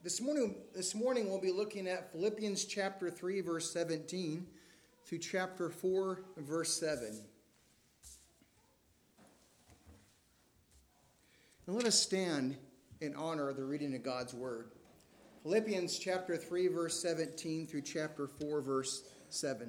This morning we'll be looking at Philippians chapter 3, verse 17 through chapter 4, verse 7. And let us stand in honor of the reading of God's word. Philippians chapter 3, verse 17 through chapter 4, verse 7.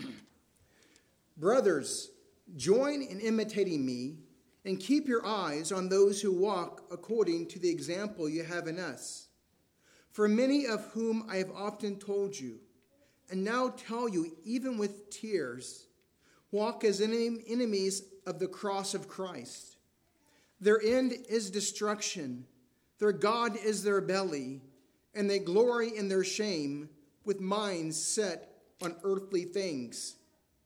Brothers, join in imitating me and keep your eyes on those who walk according to the example you have in us. For many of whom I have often told you, and now tell you even with tears, walk as enemies of the cross of Christ. Their end is destruction, their God is their belly, and they glory in their shame with minds set on earthly things.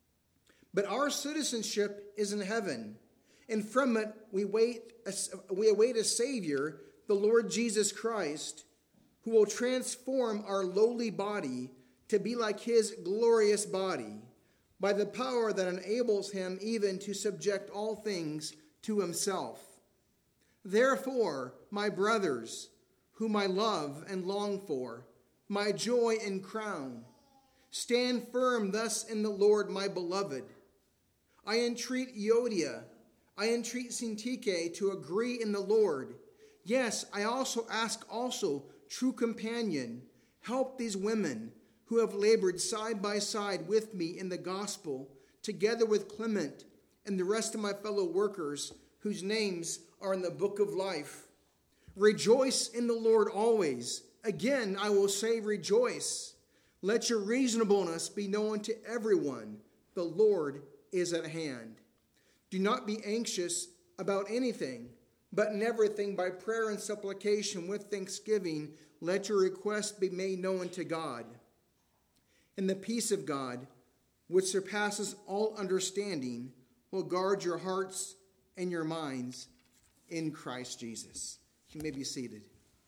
But our citizenship is in heaven, and from it we await a Savior, the Lord Jesus Christ, who will transform our lowly body to be like his glorious body, by the power that enables him even to subject all things to himself. Therefore, my brothers, whom I love and long for, my joy and crown, stand firm thus in the Lord, my beloved. I entreat Euodia, I entreat Syntyche to agree in the Lord. Yes, I also ask true companion, help these women who have labored side by side with me in the gospel, together with Clement and the rest of my fellow workers, whose names are in the book of life. Rejoice in the Lord always. Again, I will say rejoice. Let your reasonableness be known to everyone. The Lord is at hand. Do not be anxious about anything, but in everything by prayer and supplication with thanksgiving, let your requests be made known to God. And the peace of God, which surpasses all understanding, will guard your hearts and your minds in Christ Jesus. You may be seated.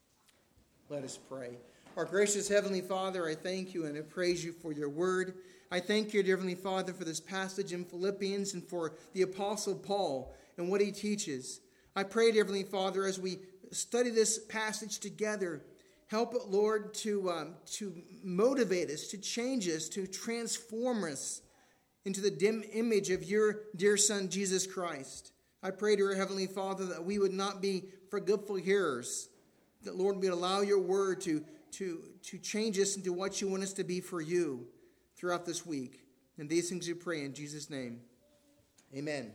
Let us pray. Our gracious Heavenly Father, I thank you and I praise you for your word. I thank you, dear Heavenly Father, for this passage in Philippians and for the Apostle Paul and what he teaches. I pray, dear Heavenly Father, as we study this passage together, help it, Lord, to motivate us, to change us, to transform us into the dim image of your dear Son, Jesus Christ. I pray, dear Heavenly Father, that we would not be forgetful hearers, that, Lord, we would allow your word to change us into what you want us to be for you throughout this week. And these things we pray in Jesus' name. Amen.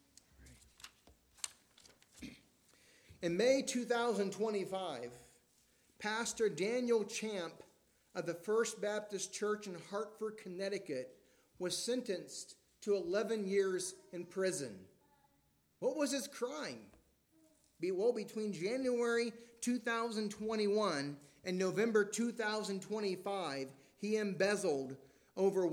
In May 2025, Pastor Daniel Champ of the First Baptist Church in Hartford, Connecticut, was sentenced to 11 years in prison. What was his crime? Well, between January 2021 and November 2025, he embezzled over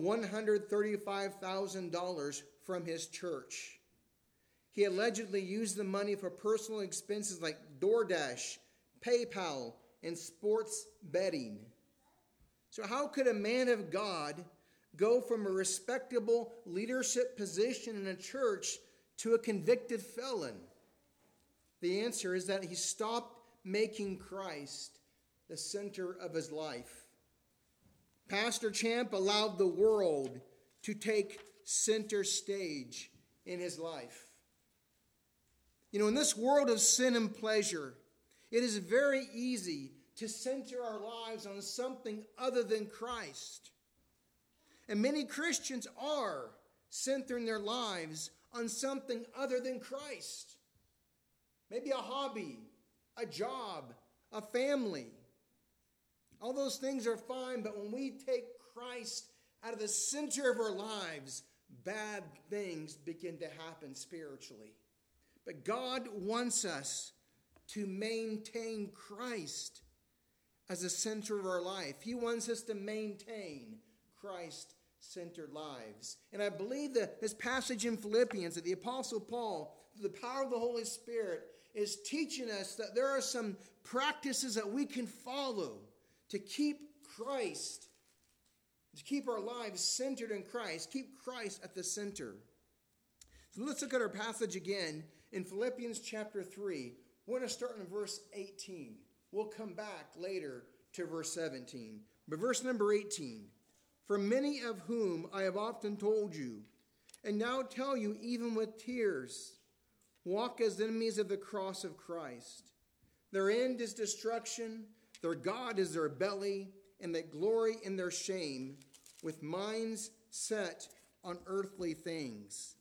$135,000 from his church. He allegedly used the money for personal expenses like DoorDash, PayPal, and sports betting. So how could a man of God go from a respectable leadership position in a church to a convicted felon? The answer is that he stopped making Christ the center of his life. Pastor Champ allowed the world to take center stage in his life. You know, in this world of sin and pleasure, it is very easy to center our lives on something other than Christ. And many Christians are centering their lives on something other than Christ. Maybe a hobby, a job, a family. All those things are fine, but when we take Christ out of the center of our lives, bad things begin to happen spiritually. But God wants us to maintain Christ as the center of our life. He wants us to maintain Christ-centered lives. And I believe that this passage in Philippians, that the Apostle Paul, through the power of the Holy Spirit, is teaching us that there are some practices that we can follow to keep Christ, to keep our lives centered in Christ, keep Christ at the center. So let's look at our passage again in Philippians chapter 3. We're going to start in verse 18. We'll come back later to verse 17. But verse number 18, for many of whom I have often told you, and now tell you even with tears, walk as enemies of the cross of Christ. Their end is destruction, their God is their belly, and they glory in their shame, with minds set on earthly things.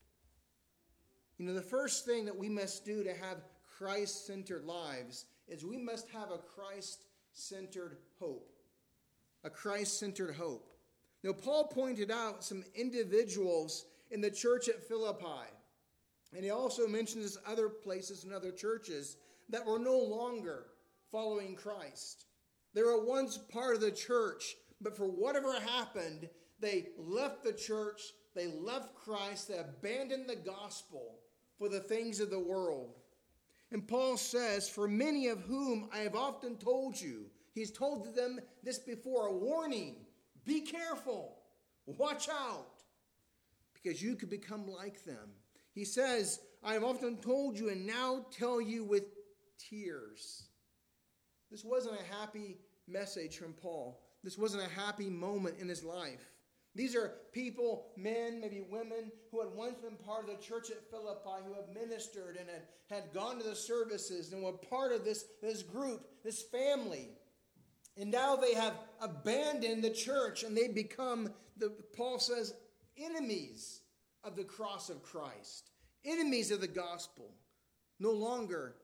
You know, the first thing that we must do to have Christ-centered lives is we must have a Christ-centered hope. A Christ-centered hope. Now, Paul pointed out some individuals in the church at Philippi, and he also mentions other places and other churches that were no longer following Christ. They were once part of the church, but for whatever happened, they left the church, they left Christ, they abandoned the gospel for the things of the world. And Paul says, for many of whom I have often told you, he's told them this before, a warning, be careful, watch out, because you could become like them. He says, I have often told you and now tell you with tears. This wasn't a happy message from Paul. This wasn't a happy moment in his life. These are people, men, maybe women, who had once been part of the church at Philippi, who have ministered and had gone to the services and were part of this group, this family. And now they have abandoned the church and they become, Paul says, enemies of the cross of Christ, enemies of the gospel. No longer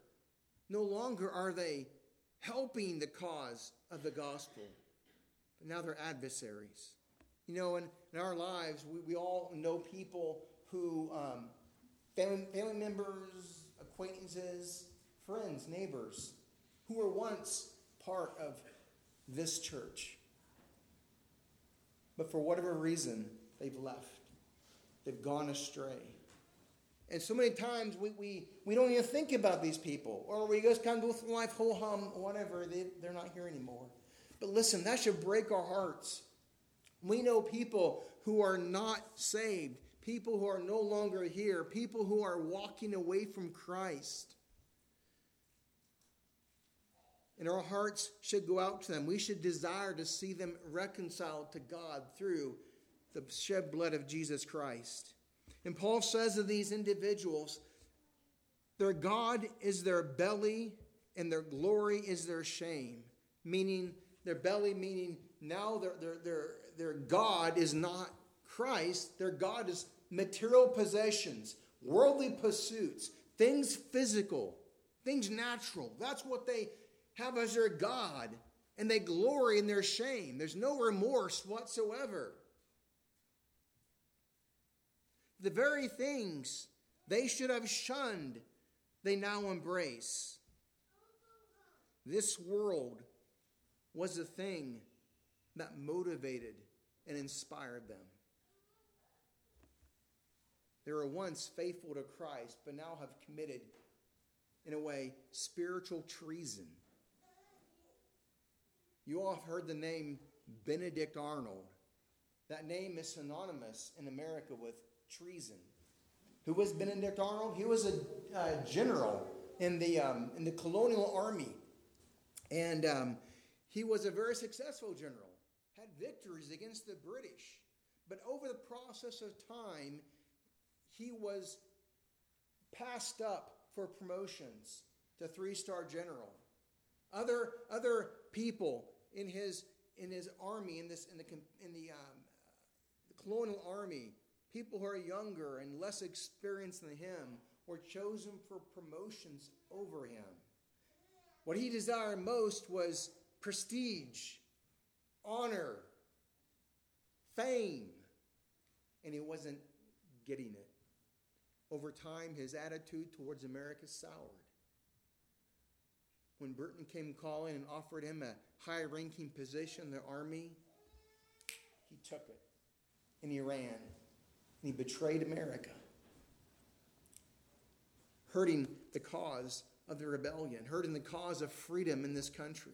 are they helping the cause of the gospel, but now they're adversaries. You know, in our lives, we all know people who, family members, acquaintances, friends, neighbors, who were once part of this church. But for whatever reason, they've left. They've gone astray. And so many times we don't even think about these people. Or we just kind of go through life, ho-hum, whatever. They're not here anymore. But listen, that should break our hearts. We know people who are not saved, people who are no longer here, people who are walking away from Christ. And our hearts should go out to them. We should desire to see them reconciled to God through the shed blood of Jesus Christ. And Paul says of these individuals, their God is their belly and their glory is their shame. Meaning, their belly meaning now their God is not Christ. Their God is material possessions, worldly pursuits, things physical, things natural. That's what they have as their God. And they glory in their shame. There's no remorse whatsoever. The very things they should have shunned, they now embrace. This world was the thing that motivated and inspired them. They were once faithful to Christ, but now have committed, in a way, spiritual treason. You all have heard the name Benedict Arnold. That name is synonymous in America with treason. Who was Benedict Arnold? He was a general in the colonial army. And he was a very successful general. Had victories against the British. But over the process of time, he was passed up for promotions to 3-star general. Other people in his army, in the colonial army, people who are younger and less experienced than him, were chosen for promotions over him. What he desired most was prestige, honor, fame, and he wasn't getting it. Over time, his attitude towards America soured. When Britain came calling and offered him a high-ranking position in the army, he took it, and he ran, and he betrayed America, hurting the cause of the rebellion, hurting the cause of freedom in this country.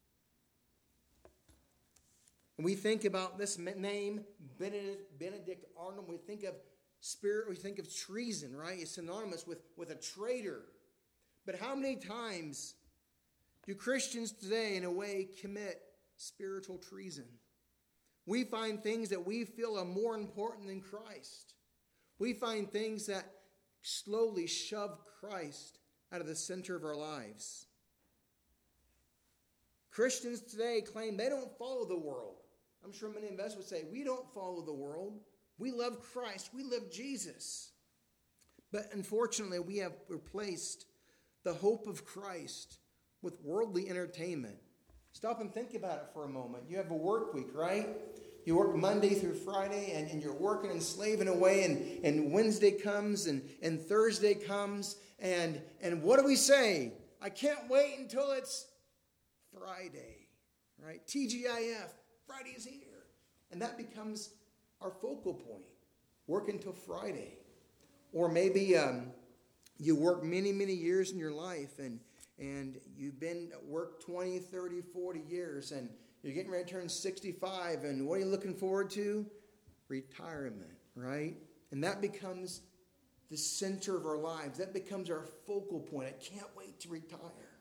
And we think about this name, Benedict Arnold, we think of spirit, we think of treason, right? It's synonymous with a traitor. But how many times Do Christians today, in a way, commit spiritual treason? We find things that we feel are more important than Christ. We find things that slowly shove Christ out of the center of our lives. Christians today claim they don't follow the world. I'm sure many of us would say, we don't follow the world. We love Christ. We love Jesus. But unfortunately, we have replaced the hope of Christ with worldly entertainment. Stop and think about it for a moment. You have a work week, right? You work Monday through Friday, and you're working and slaving away, and Wednesday comes, and Thursday comes, and what do we say? I can't wait until it's Friday, right? TGIF, Friday is here. And that becomes our focal point, work until Friday. Or maybe you work many, many years in your life, and you've been at work 20, 30, 40 years, and you're getting ready to turn 65, and what are you looking forward to? Retirement, right? And that becomes the center of our lives. That becomes our focal point. I can't wait to retire.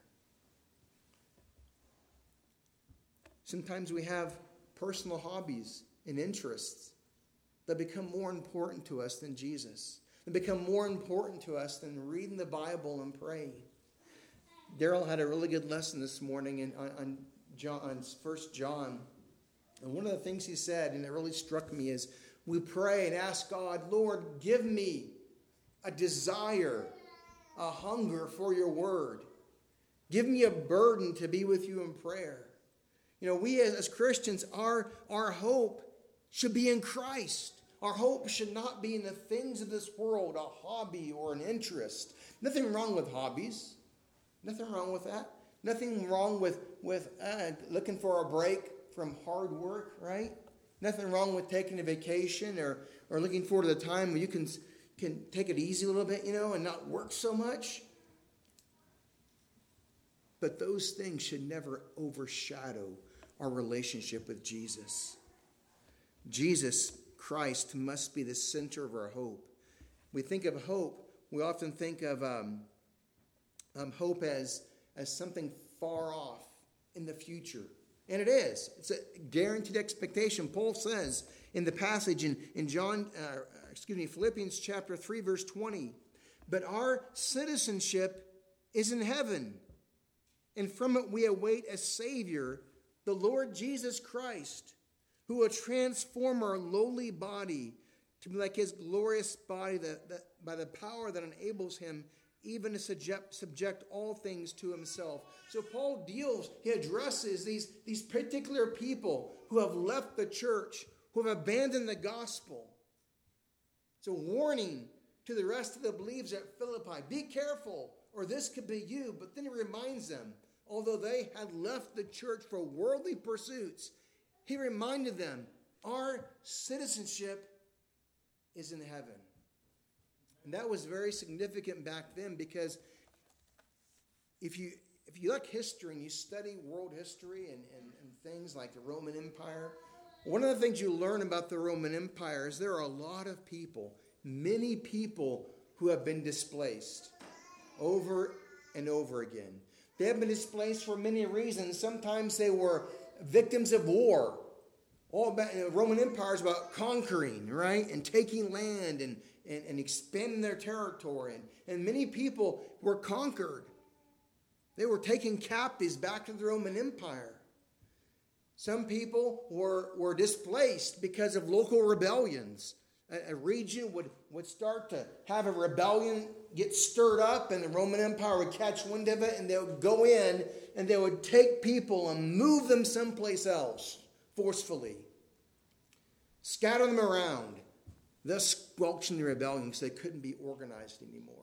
Sometimes we have personal hobbies and interests that become more important to us than Jesus. They become more important to us than reading the Bible and praying. Daryl had a really good lesson this morning on 1 John. And one of the things he said, and it really struck me, is we pray and ask God, Lord, give me a desire, a hunger for your word. Give me a burden to be with you in prayer. You know, we as Christians, our hope should be in Christ. Our hope should not be in the things of this world, a hobby or an interest. Nothing wrong with hobbies. Nothing wrong with that. Nothing wrong with looking for a break from hard work, right? Nothing wrong with taking a vacation or looking forward to the time where you can take it easy a little bit, and not work so much. But those things should never overshadow our relationship with Jesus. Jesus Christ must be the center of our hope. We think of hope, we often think of hope as something far off in the future. And it is. It's a guaranteed expectation. Paul says in the passage in Philippians chapter 3, verse 20, but our citizenship is in heaven, and from it we await a Savior, the Lord Jesus Christ, who will transform our lowly body to be like his glorious body, that by the power that enables him even to subject all things to himself. So Paul he addresses these particular people who have left the church, who have abandoned the gospel. It's a warning to the rest of the believers at Philippi. Be careful, or this could be you. But then he reminds them, although they had left the church for worldly pursuits, he reminded them, our citizenship is in heaven. And that was very significant back then, because if you like history and you study world history and things like the Roman Empire, one of the things you learn about the Roman Empire is there are a lot of people, many people who have been displaced over and over again. They have been displaced for many reasons. Sometimes they were victims of war. All about the Roman Empire is about conquering, right? And taking land and expanding their territory. And many people were conquered. They were taken captives back to the Roman Empire. Some people were displaced because of local rebellions. A region would start to have a rebellion get stirred up, and the Roman Empire would catch wind of it, and they would go in and they would take people and move them someplace else forcefully. Scatter them around, thus squelching the rebellion because they couldn't be organized anymore.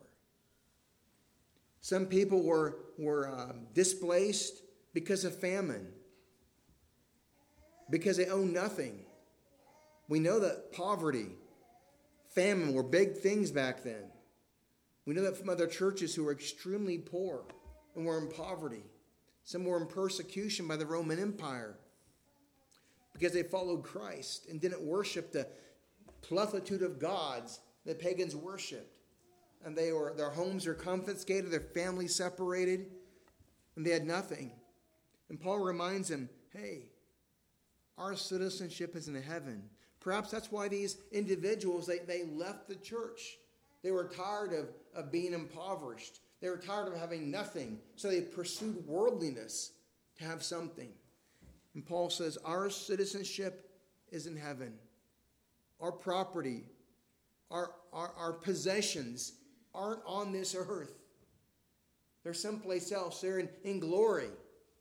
Some people were displaced because of famine, because they owned nothing. We know that poverty, famine were big things back then. We know that from other churches who were extremely poor and were in poverty. Some were in persecution by the Roman Empire because they followed Christ and didn't worship the plethitude of gods that pagans worshipped. And their homes were confiscated, their families separated. and they had nothing. And Paul reminds them, hey, our citizenship is in heaven. Perhaps that's why these individuals, they left the church. They were tired of being impoverished. They were tired of having nothing. So they pursued worldliness to have something. And Paul says, our citizenship is in heaven. Our property, our possessions aren't on this earth. They're someplace else. They're in glory.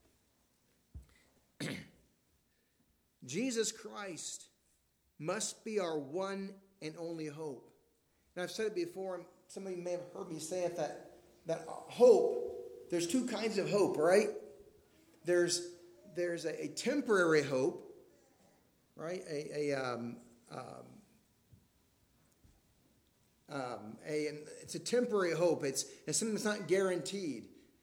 Jesus Christ must be our one and only hope. And I've said it before, and some of you may have heard me say it, that hope, there's two kinds of hope, right? There's a temporary hope, right? It's a temporary hope. It's something that's not guaranteed.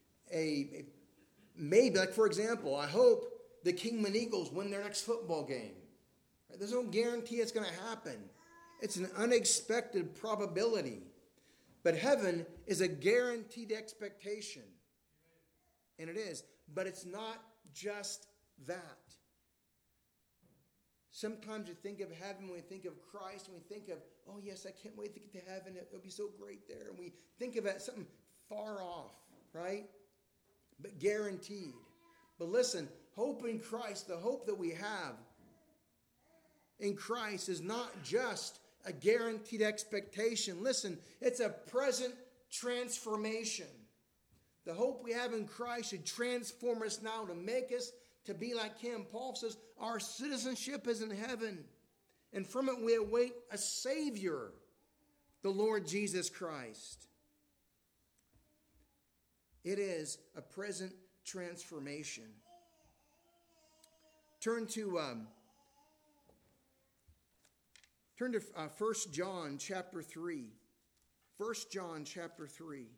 Maybe, like for example, I hope the Kingman Eagles win their next football game. Right? There's no guarantee it's going to happen. It's an unexpected probability. But heaven is a guaranteed expectation. And it is. But it's not just that. Sometimes we think of heaven, we think of Christ, and we think of, oh yes, I can't wait to get to heaven. It'll be so great there. And we think of it as something far off, right? But guaranteed. But listen, hope in Christ, the hope that we have in Christ is not just a guaranteed expectation. Listen, it's a present transformation. The hope we have in Christ should transform us now to make us to be like Him. Paul says our citizenship is in heaven, and from it we await a Savior, the Lord Jesus Christ. It is a present transformation. Turn to 1 John chapter 3. 1 John chapter 3.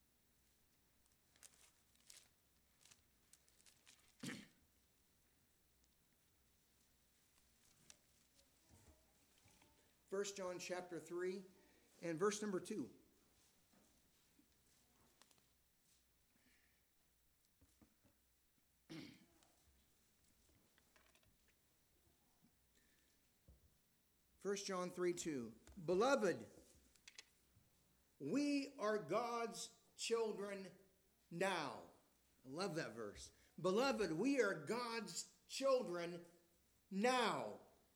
First John chapter 3 and verse number 2. First John 3:2. Beloved, we are God's children now. I love that verse. Beloved, we are God's children now.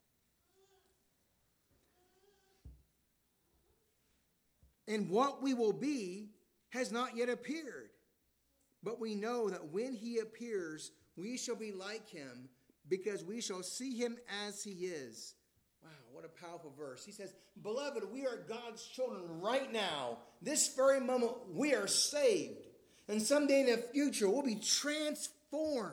And what we will be has not yet appeared. But we know that when He appears, we shall be like Him, because we shall see Him as He is. Wow, what a powerful verse. He says, beloved, we are God's children right now. This very moment, we are saved. And someday in the future, we'll be transformed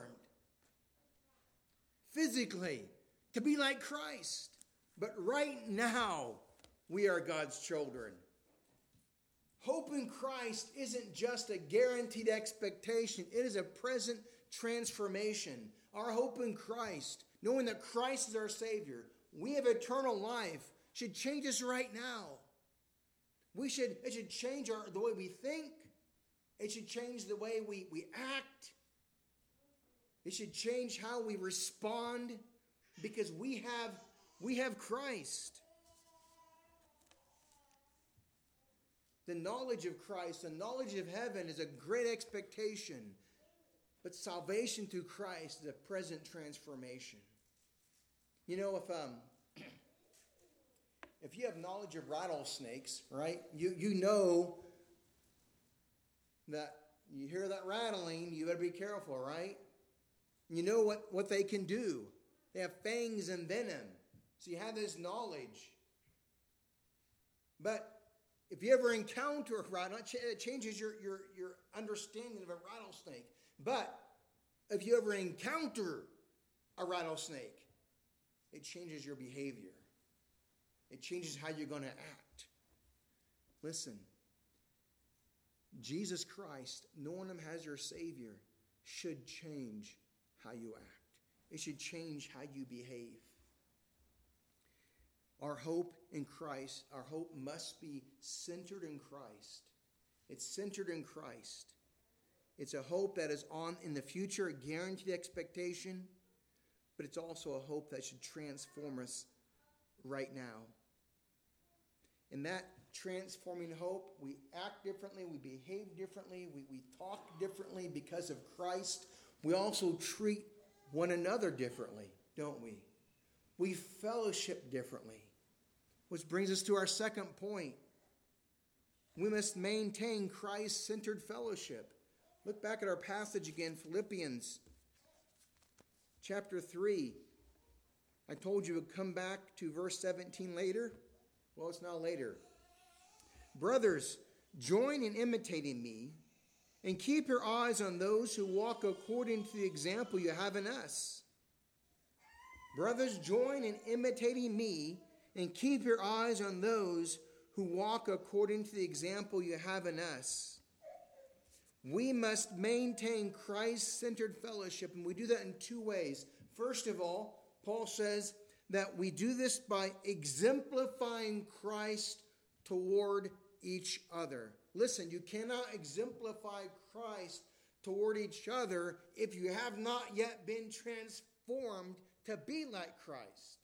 physically to be like Christ. But right now, we are God's children. Hope in Christ isn't just a guaranteed expectation. It is a present transformation. Our hope in Christ, knowing that Christ is our Savior, we have eternal life, should change us right now. It should change the way we think. It should change the way we act. It should change how we respond, because we have Christ. The knowledge of Christ, the knowledge of heaven is a great expectation. But salvation through Christ is a present transformation. You know, if you have knowledge of rattlesnakes, right, you know that you hear that rattling, you better be careful, right? You know what they can do. They have fangs and venom. So you have this knowledge. But if you ever encounter a rattlesnake, it changes your understanding of a rattlesnake. But if you ever encounter a rattlesnake, it changes your behavior. It changes how you're going to act. Listen, Jesus Christ, knowing Him as your Savior, should change how you act. It should change how you behave. Our hope in Christ, our hope must be centered in Christ. It's centered in Christ. It's a hope that is on in the future, a guaranteed expectation, but it's also a hope that should transform us right now. In that transforming hope, we act differently, we behave differently, we talk differently because of Christ. We also treat one another differently, don't we? We fellowship differently. Which brings us to our second point. We must maintain Christ-centered fellowship. Look back at our passage again, Philippians chapter 3. I told you to come back to verse 17 later. Well, it's now later. Brothers, join in imitating me, and keep your eyes on those who walk according to the example you have in us. Brothers, join in imitating me, and keep your eyes on those who walk according to the example you have in us. We must maintain Christ-centered fellowship, and we do that in two ways. First of all, Paul says that we do this by exemplifying Christ toward each other. Listen, you cannot exemplify Christ toward each other if you have not yet been transformed to be like Christ.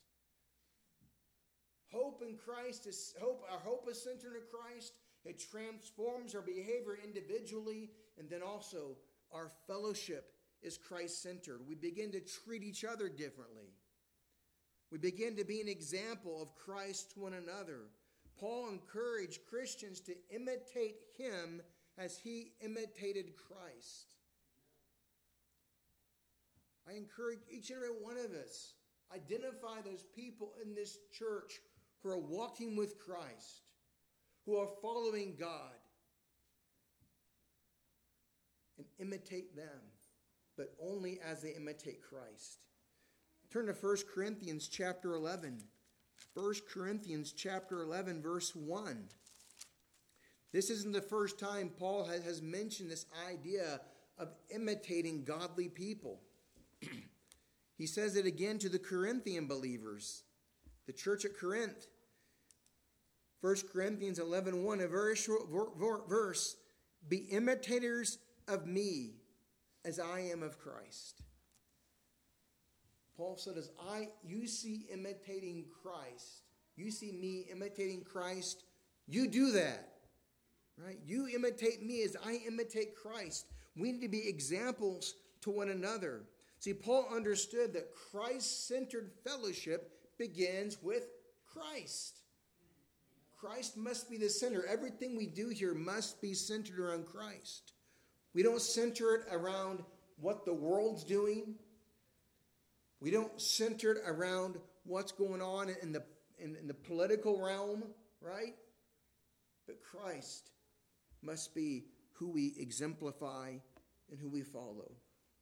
Hope in Christ is hope. Our hope is centered in Christ. It transforms our behavior individually, and then also our fellowship is Christ-centered. We begin to treat each other differently. We begin to be an example of Christ to one another. Paul encouraged Christians to imitate him as he imitated Christ. I encourage each and every one of us, identify those people in this church who are walking with Christ, who are following God, and imitate them, but only as they imitate Christ. Turn to 1 Corinthians chapter 11. 1 Corinthians chapter 11, verse 1. This isn't the first time Paul has mentioned this idea of imitating godly people. He says it again to the Corinthian believers, the church at Corinth. 1 Corinthians 11:1, a very short verse. Be imitators of me as I am of Christ. Paul said, you see imitating Christ, you see me imitating Christ, you do that. Right? You imitate me as I imitate Christ. We need to be examples to one another. See, Paul understood that Christ-centered fellowship begins with Christ. Christ must be the center. Everything we do here must be centered around Christ. We don't center it around what the world's doing. We don't center it around what's going on in the political realm, right? But Christ must be who we exemplify and who we follow.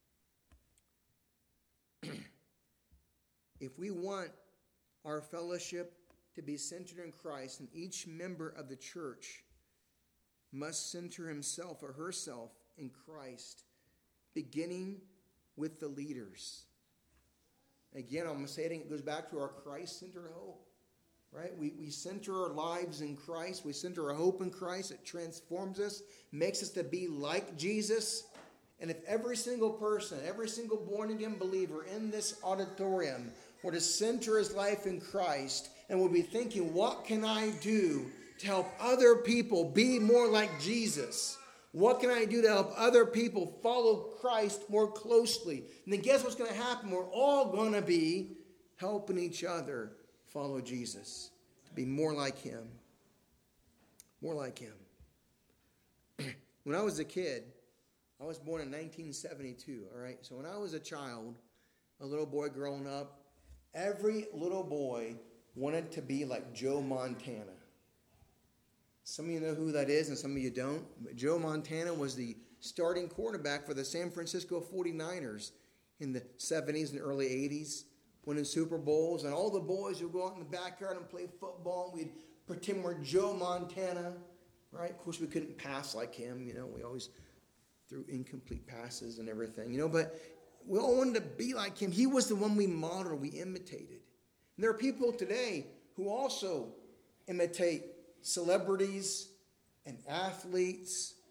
If we want our fellowship to be centered in Christ, and each member of the church must center himself or herself in Christ, beginning with the leaders. Again, I'm going to say it goes back to our Christ-centered hope. Right? We center our lives in Christ. We center our hope in Christ. It transforms us, makes us to be like Jesus. And if every single person, every single born-again believer in this auditorium were to center his life in Christ and would be thinking, what can I do to help other people be more like Jesus? What can I do to help other people follow Christ more closely? And then guess what's going to happen? We're all going to be helping each other follow Jesus, to be more like him. More like him. When I was a kid, I was born in 1972, all right? So when I was a child, a little boy growing up, every little boy wanted to be like Joe Montana. Some of you know who that is and some of you don't. But Joe Montana was the starting quarterback for the San Francisco 49ers in the 70s and early 80s, winning Super Bowls. And all the boys would go out in the backyard and play football. And we'd pretend we're Joe Montana, right? Of course, we couldn't pass like him. You know, we always threw incomplete passes and everything. You know, but we all wanted to be like him. He was the one we modeled, we imitated. And there are people today who also imitate celebrities and athletes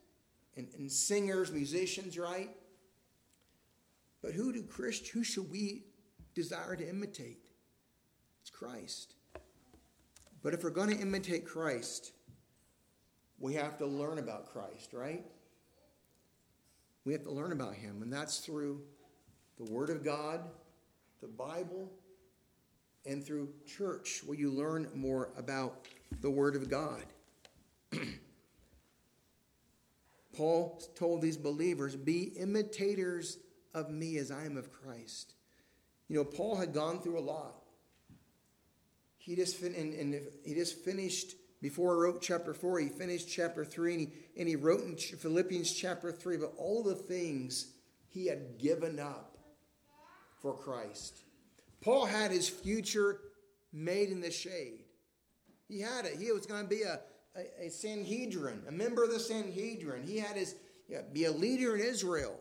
and singers, musicians, right? But who should we desire to imitate? It's Christ. But if we're going to imitate Christ, we have to learn about Christ, right? We have to learn about him, and that's through the Word of God, the Bible, and through church, where you learn more about the Word of God. Paul told these believers, be imitators of me as I am of Christ. You know, Paul had gone through a lot. He just finished, before he wrote chapter 4, he finished chapter 3, and he wrote in Philippians chapter 3 about all the things he had given up for Christ. Paul had his future made in the shade. He had it. He was going to be a Sanhedrin, a member of the Sanhedrin. He had be a leader in Israel.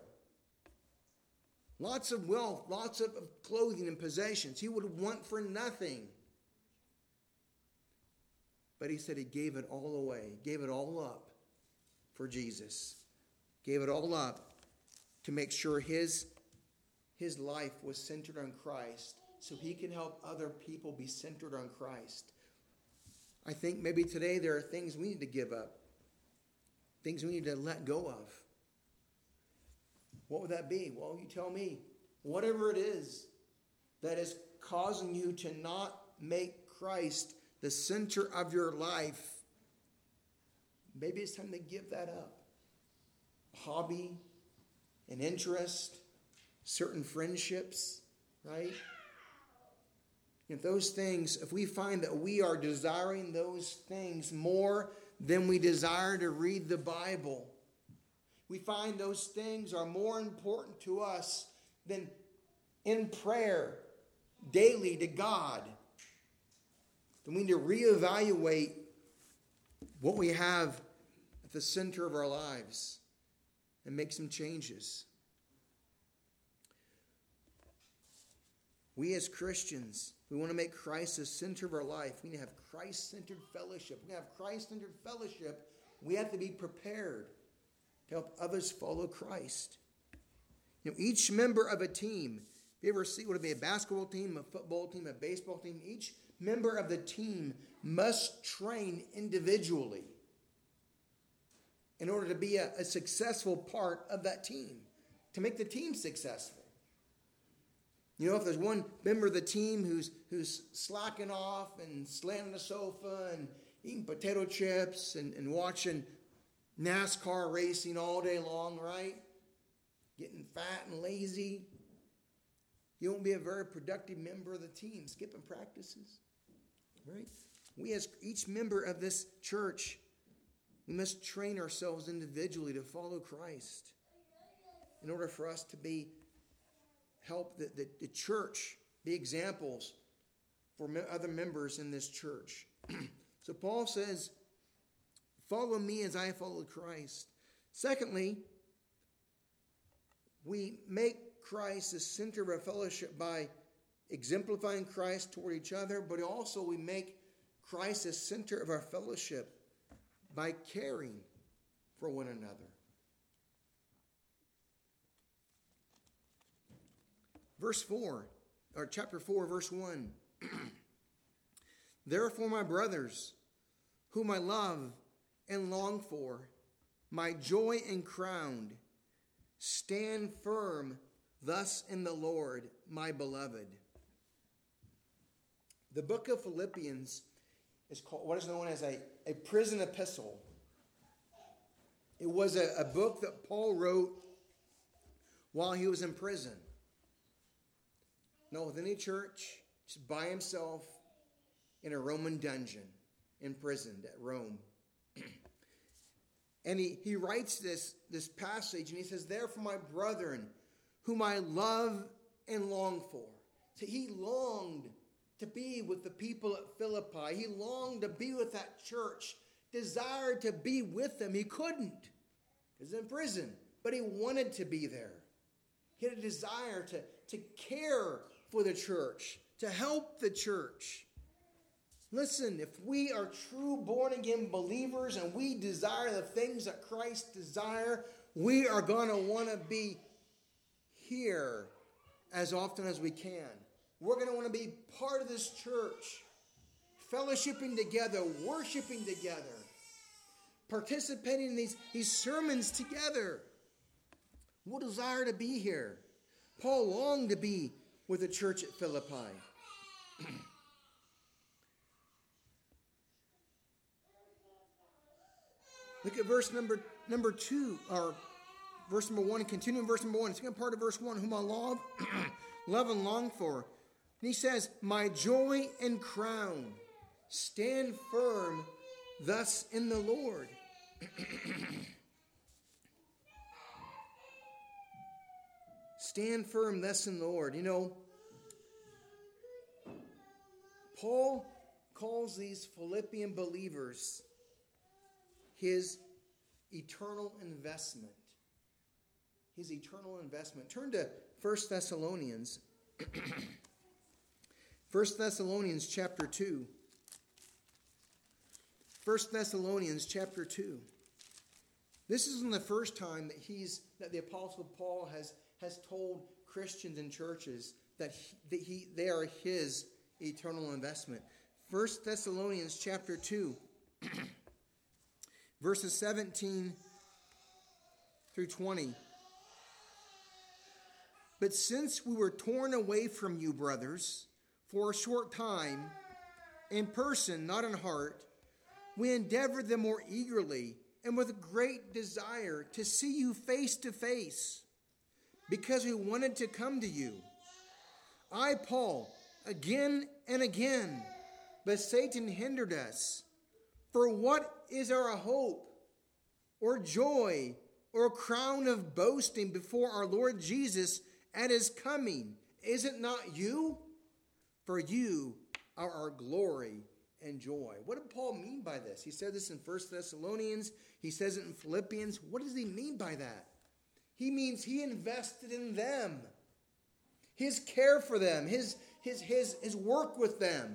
Lots of wealth, lots of clothing and possessions. He would want for nothing. But he said he gave it all away, gave it all up for Jesus. Gave it all up to make sure his life was centered on Christ, so he can help other people be centered on Christ. I think maybe today there are things we need to give up, things we need to let go of. What would that be? Well, you tell me. Whatever it is that is causing you to not make Christ the center of your life, maybe it's time to give that up. A hobby, an interest, certain friendships, right? If those things, if we find that we are desiring those things more than we desire to read the Bible, we find those things are more important to us than in prayer daily to God, then we need to reevaluate what we have at the center of our lives and make some changes. We as Christians, we want to make Christ the center of our life. We need to have Christ-centered fellowship. We have Christ-centered fellowship. We have to be prepared to help others follow Christ. You know, each member of a team, if you ever see what it be, a basketball team, a football team, a baseball team, each member of the team must train individually in order to be a successful part of that team, to make the team successful. You know, if there's one member of the team who's slacking off and slaying on the sofa and eating potato chips and watching NASCAR racing all day long, right? Getting fat and lazy, you won't be a very productive member of the team, skipping practices, right? We as each member of this church, we must train ourselves individually to follow Christ in order for us to help the church be examples for other members in this church. So Paul says, follow me as I follow Christ. Secondly, we make Christ the center of our fellowship by exemplifying Christ toward each other, but also we make Christ the center of our fellowship by caring for one another. Verse 4, or chapter 4, verse 1. Therefore, my brothers, whom I love and long for, my joy and crown, stand firm thus in the Lord, my beloved. The book of Philippians is called what is known as a prison epistle. It was a book that Paul wrote while he was in prison. Not with any church, just by himself in a Roman dungeon, imprisoned at Rome. And he writes this passage, and he says, therefore, my brethren, whom I love and long for. So he longed to be with the people at Philippi. He longed to be with that church, desired to be with them. He couldn't. He was in prison, but he wanted to be there. He had a desire to care for the church, to help the church. Listen, if we are true born-again believers and we desire the things that Christ desires, we are going to want to be here as often as we can. We're going to want to be part of this church, fellowshipping together, worshiping together, participating in these sermons together. We'll desire to be here. Paul longed to be with the church at Philippi. Look at verse number 2, or verse number 1, and continue in verse number 1. Second part of verse 1, whom I love and long for. And he says, my joy and crown, stand firm thus in the Lord. Stand firm thus in the Lord. You know, Paul calls these Philippian believers his eternal investment. His eternal investment. Turn to 1 Thessalonians. 1 Thessalonians chapter 2. 1 Thessalonians chapter 2. This isn't the first time that the Apostle Paul has told Christians and churches that they are his eternal investment. 1 Thessalonians chapter 2. Verses 17 through 20. But since we were torn away from you, brothers, for a short time, in person, not in heart, we endeavored the more eagerly and with great desire to see you face to face, because we wanted to come to you. I, Paul, again and again, but Satan hindered us. For what is our hope, or joy, or crown of boasting before our Lord Jesus at his coming? Is it not you? For you are our glory and joy. What did Paul mean by this? He said this in 1 Thessalonians. He says it in Philippians. What does he mean by that? He means he invested in them. His care for them. His work with them.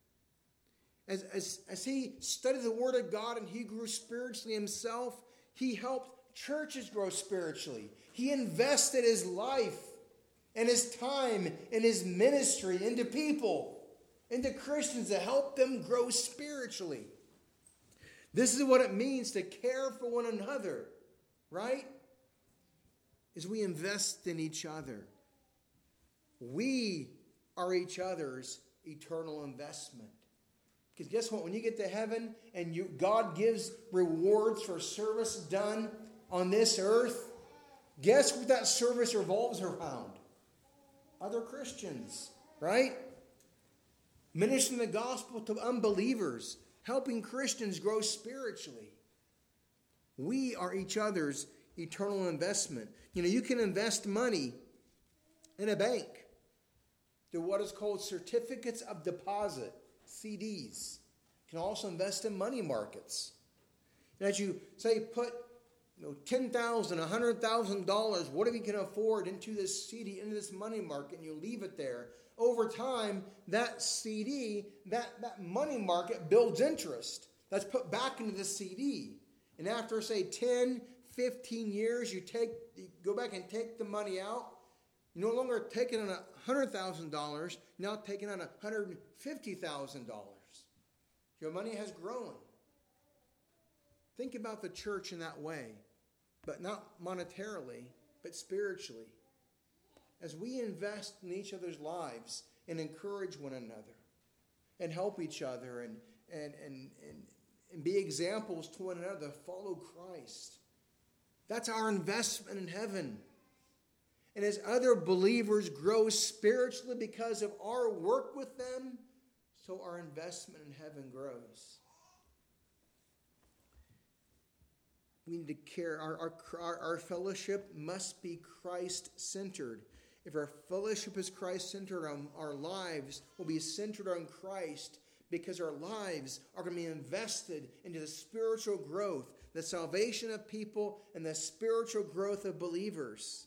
As he studied the Word of God and he grew spiritually himself, he helped churches grow spiritually. He invested his life and his time and his ministry into people, into Christians, to help them grow spiritually. This is what it means to care for one another, right? Is we invest in each other. We are each other's eternal investment. Because guess what? When you get to heaven and God gives rewards for service done on this earth, guess what that service revolves around? Other Christians, right? Ministering the gospel to unbelievers, helping Christians grow spiritually. We are each other's eternal investment. You know, you can invest money in a bank through what is called certificates of deposit. CDs. You can also invest in money markets. And as you say, put $10,000, $100,000, whatever you can afford into this CD, into this money market, and you leave it there. Over time, that CD, that money market builds interest. That's put back into the CD. And after, say, 10, 15 years, you go back and take the money out. You're no longer taking on $100,000, now taking on $150,000. Your money has grown. Think about the church in that way, but not monetarily, but spiritually. As we invest in each other's lives and encourage one another and help each other and be examples to one another, follow Christ. That's our investment in heaven. And as other believers grow spiritually because of our work with them, so our investment in heaven grows. We need to care. Our fellowship must be Christ-centered. If our fellowship is Christ-centered, our lives will be centered on Christ, because our lives are going to be invested into the spiritual growth, the salvation of people, and the spiritual growth of believers.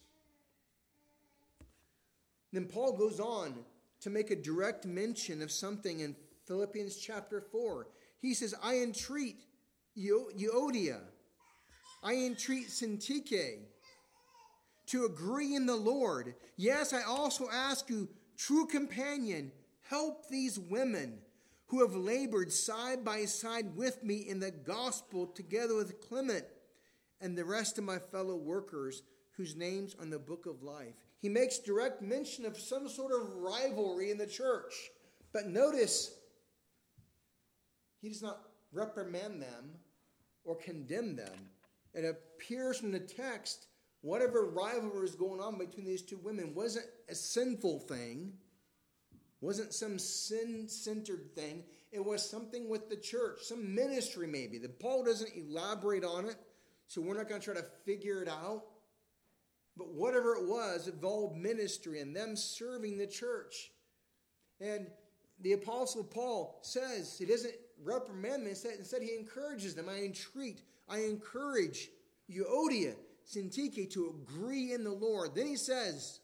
Then Paul goes on to make a direct mention of something in Philippians chapter 4. He says, I entreat Euodia, I entreat Syntyche to agree in the Lord. Yes, I also ask you, true companion, help these women who have labored side by side with me in the gospel, together with Clement and the rest of my fellow workers whose names are in the book of life. He makes direct mention of some sort of rivalry in the church. But notice, he does not reprimand them or condemn them. It appears from the text, whatever rivalry is going on between these two women wasn't a sinful thing, wasn't some sin-centered thing. It was something with the church, some ministry maybe. Paul doesn't elaborate on it, so we're not going to try to figure it out. But whatever it was, it involved ministry and them serving the church. And the Apostle Paul says, he doesn't reprimand them, instead he encourages them. I encourage Euodia, Syntyche to agree in the Lord. Then he says,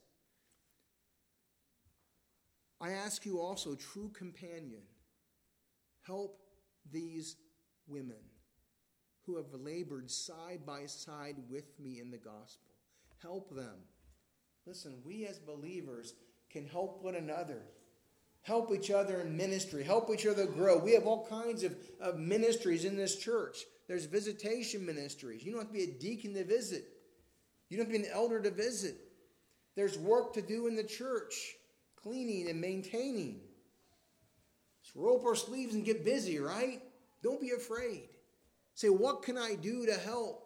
I ask you also, true companion, help these women who have labored side by side with me in the gospel. Help them. Listen, we as believers can help one another. Help each other in ministry. Help each other grow. We have all kinds of ministries in this church. There's visitation ministries. You don't have to be a deacon to visit. You don't have to be an elder to visit. There's work to do in the church. Cleaning and maintaining. So roll up our sleeves and get busy, right? Don't be afraid. Say, what can I do to help?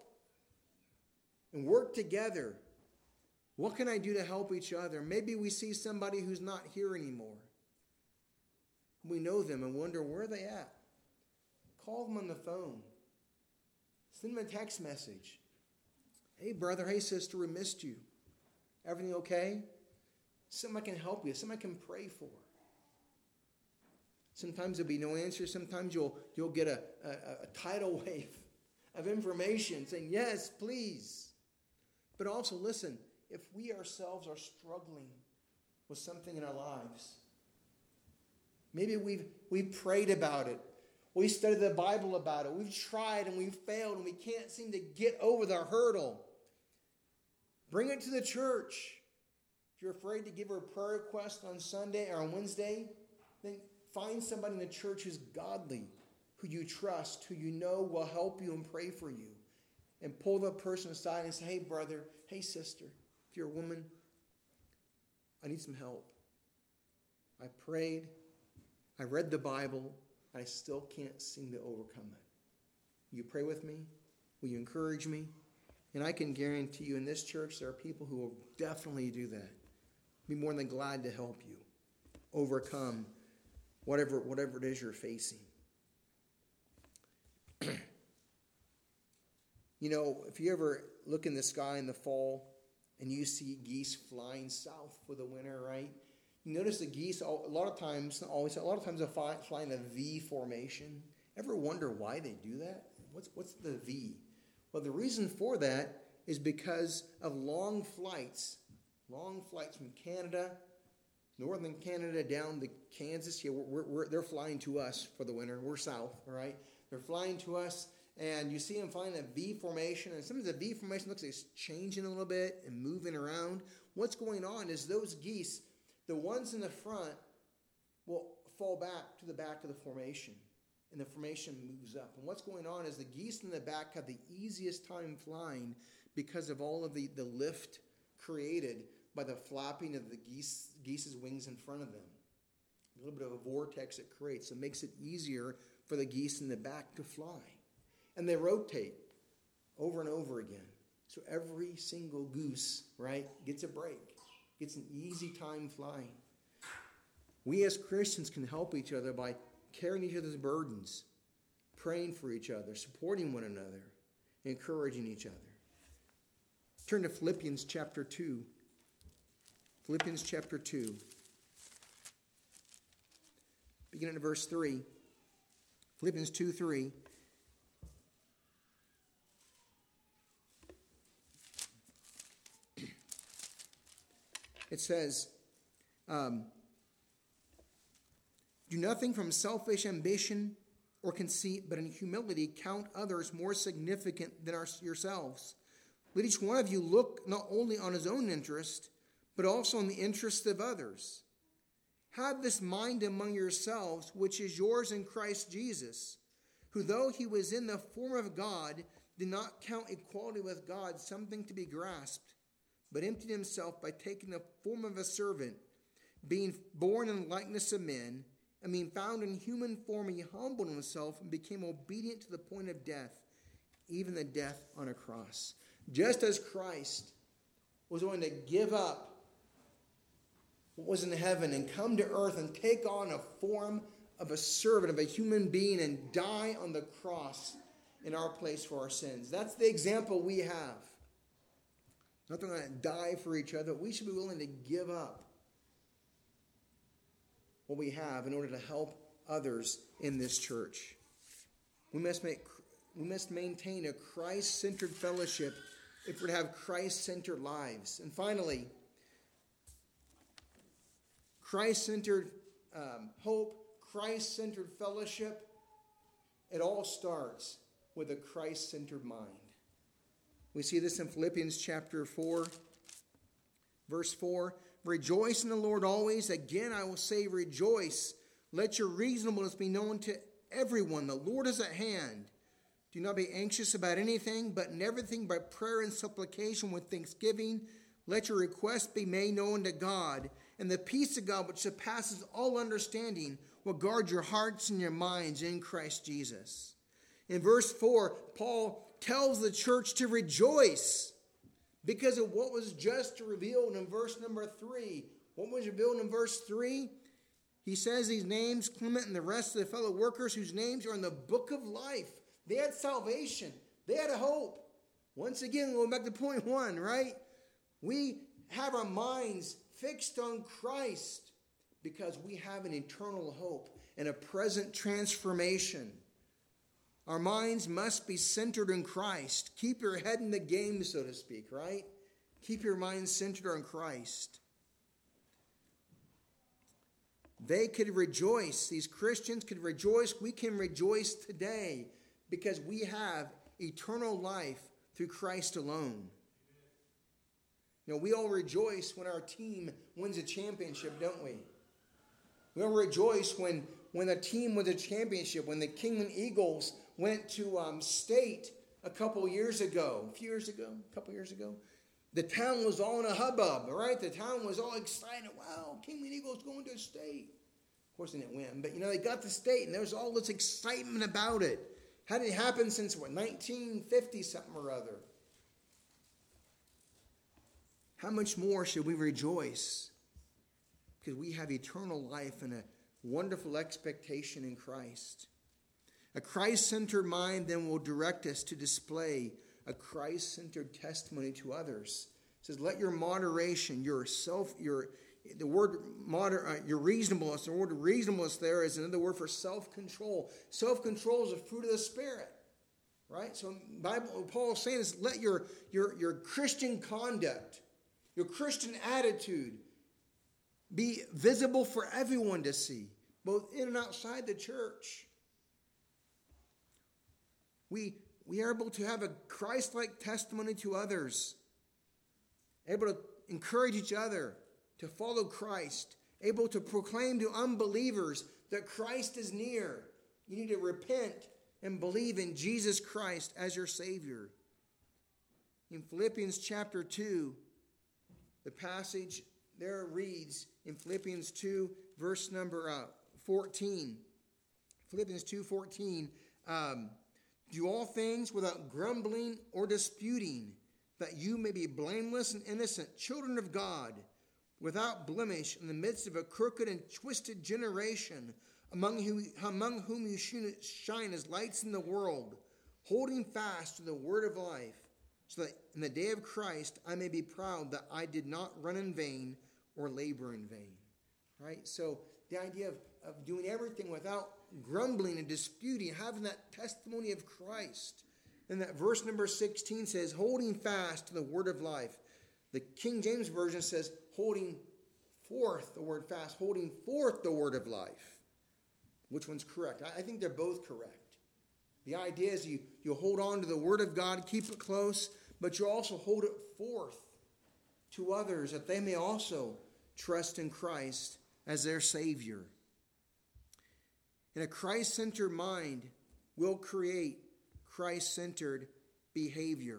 And work together. What can I do to help each other? Maybe we see somebody who's not here anymore. We know them and wonder, where are they at? Call them on the phone. Send them a text message. Hey, brother, hey, sister, we missed you. Everything okay? Somebody can help you. Somebody can pray for. Sometimes there'll be no answer. Sometimes you'll get a tidal wave of information saying, yes, please. But also, listen, if we ourselves are struggling with something in our lives, maybe we've prayed about it. We studied the Bible about it. We've tried and we've failed and we can't seem to get over the hurdle. Bring it to the church. If you're afraid to give her a prayer request on Sunday or on Wednesday, then find somebody in the church who's godly, who you trust, who you know will help you and pray for you. And pull that person aside and say, hey, brother, hey, sister, if you're a woman, I need some help. I prayed, I read the Bible, I still can't seem to overcome it. Will you pray with me? Will you encourage me? And I can guarantee you in this church there are people who will definitely do that. Be more than glad to help you overcome whatever it is you're facing. You know, if you ever look in the sky in the fall and you see geese flying south for the winter, right? You notice the geese, a lot of times, not always, a lot of times they'll fly in a V formation. Ever wonder why they do that? What's the V? Well, the reason for that is because of long flights from Canada, northern Canada down to Kansas. Yeah, they're flying to us for the winter. We're south, all right? They're flying to us, and you see them flying in a V formation, and sometimes the V formation looks like it's changing a little bit and moving around. What's going on is those geese, the ones in the front, will fall back to the back of the formation, and the formation moves up. And what's going on is the geese in the back have the easiest time flying because of all of the lift created by the flapping of the geese's wings in front of them. A little bit of a vortex it creates. It makes it easier for the geese in the back to fly. And they rotate over and over again. So every single goose, right, gets a break, gets an easy time flying. We as Christians can help each other by carrying each other's burdens, praying for each other, supporting one another, encouraging each other. Turn to Philippians chapter 2. Philippians chapter 2. Beginning at verse 3. Philippians 2:3. It says, Do nothing from selfish ambition or conceit, but in humility count others more significant than yourselves. Let each one of you look not only on his own interest, but also on the interest of others. Have this mind among yourselves, which is yours in Christ Jesus, who though he was in the form of God, did not count equality with God something to be grasped, but emptied himself by taking the form of a servant, being born in the likeness of men, and being found in human form, he humbled himself and became obedient to the point of death, even the death on a cross. Just as Christ was willing to give up what was in heaven and come to earth and take on a form of a servant, of a human being, and die on the cross in our place for our sins. That's the example we have. Not that we're going to die for each other. We should be willing to give up what we have in order to help others in this church. We must maintain a Christ-centered fellowship if we're to have Christ-centered lives. And finally, Christ-centered hope, Christ-centered fellowship, it all starts with a Christ-centered mind. We see this in Philippians chapter 4, verse 4. Rejoice in the Lord always. Again, I will say rejoice. Let your reasonableness be known to everyone. The Lord is at hand. Do not be anxious about anything, but in everything by prayer and supplication with thanksgiving, let your requests be made known to God. And the peace of God, which surpasses all understanding, will guard your hearts and your minds in Christ Jesus. In verse 4, Paul tells the church to rejoice because of what was just revealed in verse number 3. What was revealed in verse 3? He says these names, Clement and the rest of the fellow workers whose names are in the book of life. They had salvation. They had a hope. Once again, going back to point 1, right? We have our minds fixed on Christ because we have an eternal hope and a present transformation. Our minds must be centered in Christ. Keep your head in the game, so to speak, right? Keep your mind centered on Christ. They could rejoice. These Christians could rejoice. We can rejoice today because we have eternal life through Christ alone. You know, we all rejoice when our team wins a championship, don't we? We all rejoice when a team wins a championship, when the Kingman Eagles went to state a couple years ago. The town was all in a hubbub, right? The town was all excited. Wow, Kingman Eagles going to state. Of course, they didn't win, but, they got to state, and there was all this excitement about it. Hadn't happened since, 1950-something or other. How much more should we rejoice? Because we have eternal life and a wonderful expectation in Christ. A Christ-centered mind then will direct us to display a Christ-centered testimony to others. It says, let your moderation, your reasonableness, the word reasonableness there is another word for self-control. Self-control is a fruit of the Spirit, right? So Paul is saying is let your Christian conduct, your Christian attitude be visible for everyone to see, both in and outside the church. We are able to have a Christ-like testimony to others, able to encourage each other to follow Christ, able to proclaim to unbelievers that Christ is near. You need to repent and believe in Jesus Christ as your Savior. In Philippians chapter 2, the passage there reads in Philippians 2, verse number 14. Philippians 2:14. Do all things without grumbling or disputing, that you may be blameless and innocent, children of God, without blemish in the midst of a crooked and twisted generation, among whom you shine as lights in the world, holding fast to the word of life, so that in the day of Christ I may be proud that I did not run in vain or labor in vain. Right? So the idea of doing everything without grumbling and disputing, having that testimony of Christ. And that verse number 16 says, holding fast to the word of life. The King James Version says, holding forth the word fast, holding forth the word of life. Which one's correct? I think they're both correct. The idea is you hold on to the Word of God, keep it close, but you also hold it forth to others that they may also trust in Christ as their Savior. And a Christ-centered mind will create Christ-centered behavior.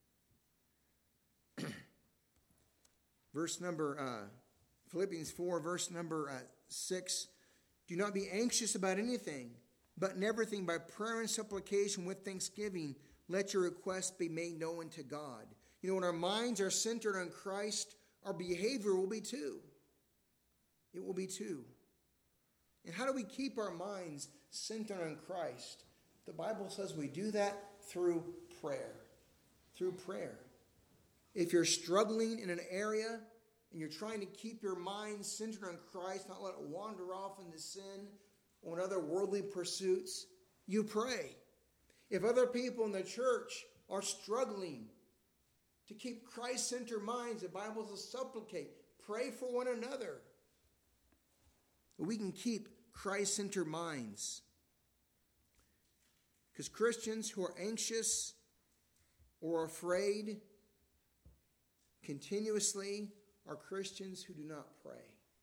Philippians 4, verse number 6. Do not be anxious about anything, but in everything by prayer and supplication with thanksgiving, let your requests be made known to God. When our minds are centered on Christ, our behavior will be too. It will be too. And how do we keep our minds centered on Christ? The Bible says we do that through prayer. Through prayer. If you're struggling in an area and you're trying to keep your mind centered on Christ, not let it wander off into sin or in other worldly pursuits, you pray. If other people in the church are struggling to keep Christ-centered minds, the Bible says supplicate, pray for one another. We can keep Christ-centered minds. Because Christians who are anxious or afraid continuously are Christians who do not pray.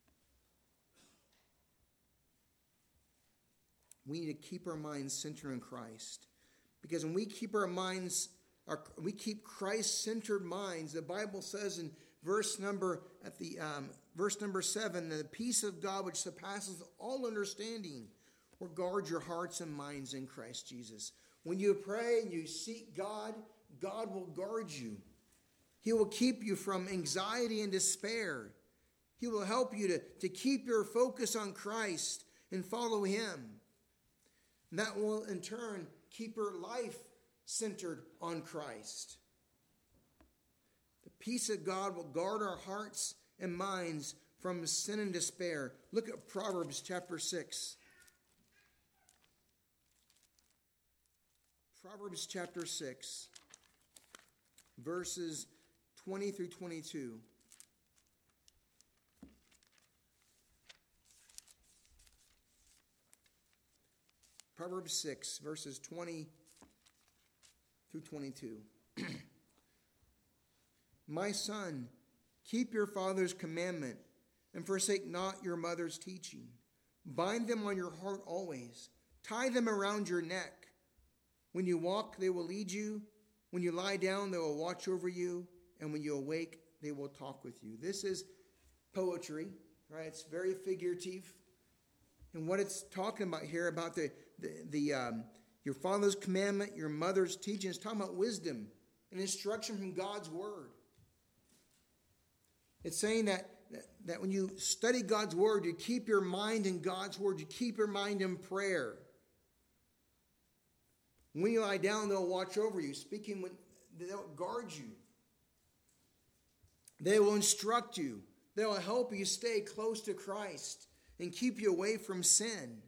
We need to keep our minds centered on Christ. Because when we keep we keep Christ-centered minds, the Bible says in verse number 7, the peace of God which surpasses all understanding will guard your hearts and minds in Christ Jesus. When you pray and you seek God, God will guard you. He will keep you from anxiety and despair. He will help you to keep your focus on Christ and follow Him. And that will in turn keep your life centered on Christ. The peace of God will guard our hearts and minds from sin and despair. Look at Proverbs chapter 6. Proverbs chapter 6, verses 20 through 22. Proverbs 6, verses 20 through 22. My son, keep your father's commandment and forsake not your mother's teaching. Bind them on your heart always. Tie them around your neck. When you walk, they will lead you. When you lie down, they will watch over you. And when you awake, they will talk with you. This is poetry, right? It's very figurative. And what it's talking about here, about your father's commandment, your mother's teaching, it's talking about wisdom and instruction from God's word. It's saying that when you study God's word, you keep your mind in God's word. You keep your mind in prayer. When you lie down, they'll watch over you. They'll guard you. They will instruct you. They will help you stay close to Christ and keep you away from sin.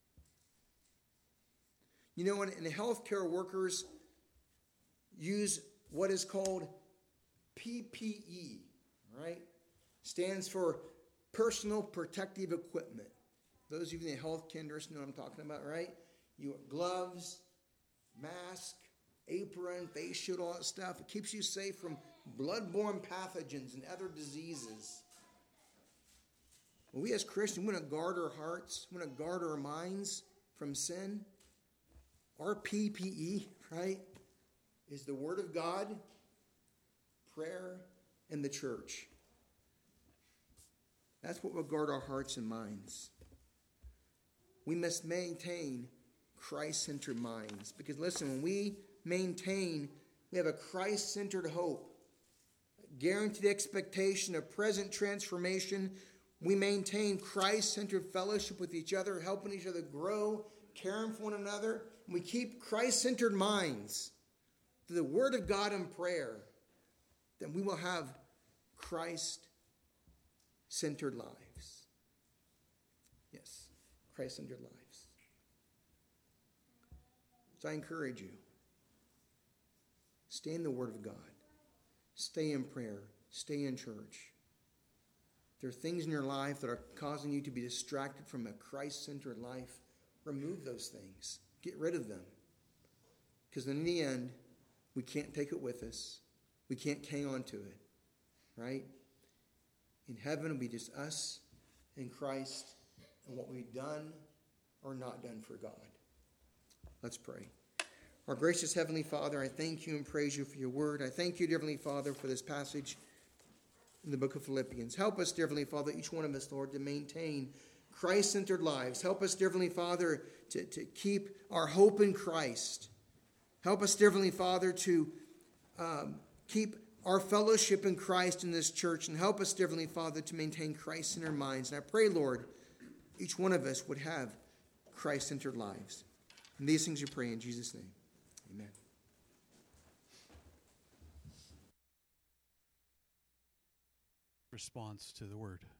In the healthcare, workers use what is called PPE, right? Stands for personal protective equipment. Those of you in the healthcare industry know what I'm talking about, right? You have gloves, mask, apron, face shield, all that stuff. It keeps you safe from bloodborne pathogens and other diseases. Well, we as Christians, we want to guard our hearts, we want to guard our minds from sin. Our PPE, right, is the Word of God, prayer, and the church. That's what will guard our hearts and minds. We must maintain Christ-centered minds. Because listen, when we have a Christ-centered hope, guaranteed expectation of present transformation. We maintain Christ-centered fellowship with each other, helping each other grow, caring for one another. We keep Christ-centered minds to the Word of God and prayer. Then we will have Christ-centered lives. Yes, Christ-centered lives. So I encourage you, stay in the Word of God. Stay in prayer. Stay in church. There are things in your life that are causing you to be distracted from a Christ-centered life. remove those things. Get rid of them. Because in the end, we can't take it with us. We can't hang on to it. Right? In heaven, it'll be just us and Christ and what we've done or not done for God. Let's pray. Our gracious Heavenly Father, I thank you and praise you for your word. I thank you, dear Heavenly Father, for this passage in the book of Philippians. Help us, dear Heavenly Father, each one of us, Lord, to maintain Christ-centered lives. Help us, dear Heavenly Father, to keep our hope in Christ. Help us, dear Heavenly Father, to keep our fellowship in Christ in this church. And help us, dear Heavenly Father, to maintain Christ in our minds. And I pray, Lord, each one of us would have Christ-centered lives. And these things we pray in Jesus' name. Amen. Response to the word.